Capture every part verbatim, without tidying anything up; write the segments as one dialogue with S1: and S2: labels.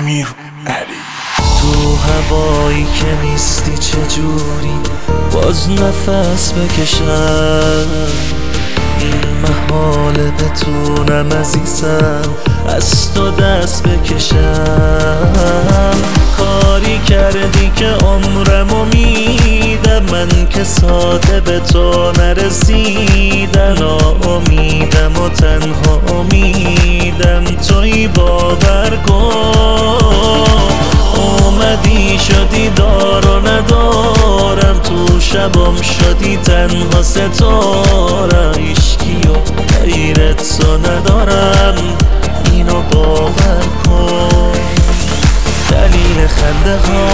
S1: امیر علی.
S2: تو هوایی که نیستی چجوری باز نفس بکشم، این محاله بتونم عزیزم از تو دست بکشم. کاری کردی که عمرمو میدم، من که ساده به تو نرسیدم. ناامیدم و تنها امیدم تویی، باور کن. اومدی شدی دار و ندارم، تو شبم شدی تنها ستارم. عشقی و غیرت تو ندارم، اینو باور کن. دلیل خنده ها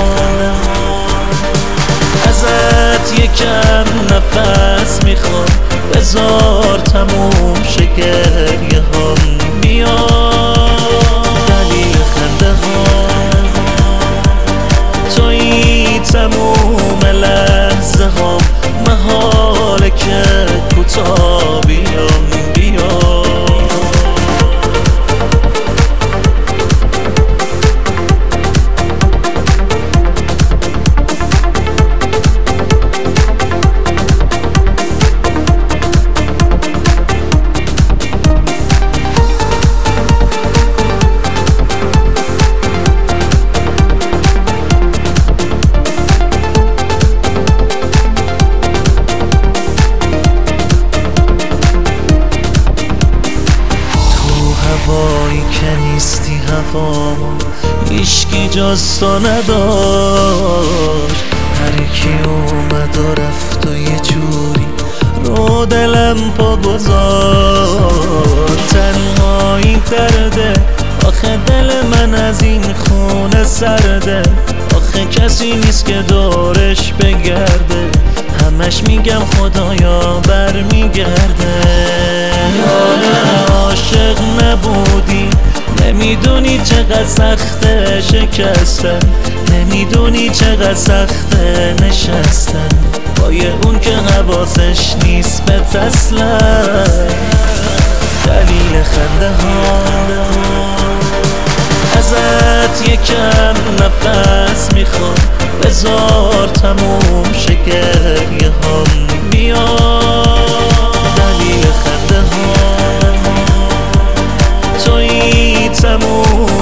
S2: ازت یکم نفس میخوام، بذار تموم شه گریه هام. بیا دلیل خنده ها تویی، تموم لحظه هام. محاله که کوتاه بیام. بیا هوایی که نیستی هوام، هیچکی جز تو نداشت. هر کی اومد و رفت و یه جوری رو دلم پا گذاشت. تنهایی درده، آخه دل من از این خونه سرده. آخه کسی نیست که دورش بگرده، همش میگم خدایا برمیگرده. عاشق نبودی، نمیدونی چقدر سخته شکستن، نمیدونی چقدر سخته نشستن با یه اون که حواسش نیست به اصلا. دلیل خنده ها ازت یکم نفس میخوام، بذار تموم شه گریه هام. بیا دلیل خنده ها تویی، تموم